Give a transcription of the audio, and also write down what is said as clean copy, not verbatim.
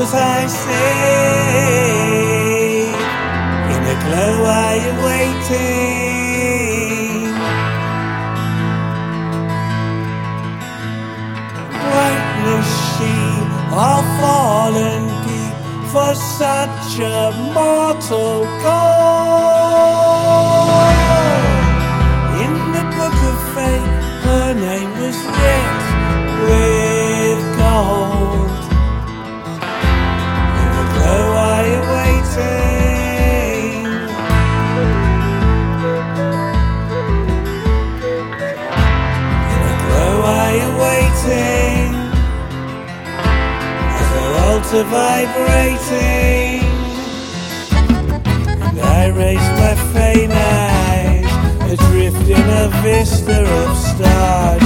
was I say? In the glow are you waiting? Whiteness she are fallen deep for such a mortal goal. In the book of fate her name was writ with gold. In the glow are you waiting? In the glow are you waiting? As her altar vibrating, and I raise my faint eyes adrift in a vista of stars.